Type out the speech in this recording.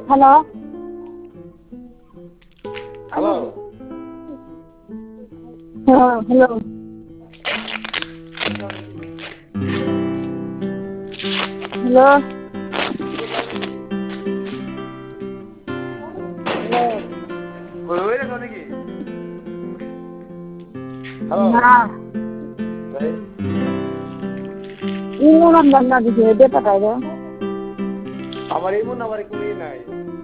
Hello hello. হ্যাঁ hello hello hello কই রে নাকি? হ্যালো। না তাই ইমো নাম্বার না দিছে এটা পাঠাই দাও আমার এই মন আমার কোনো নাই।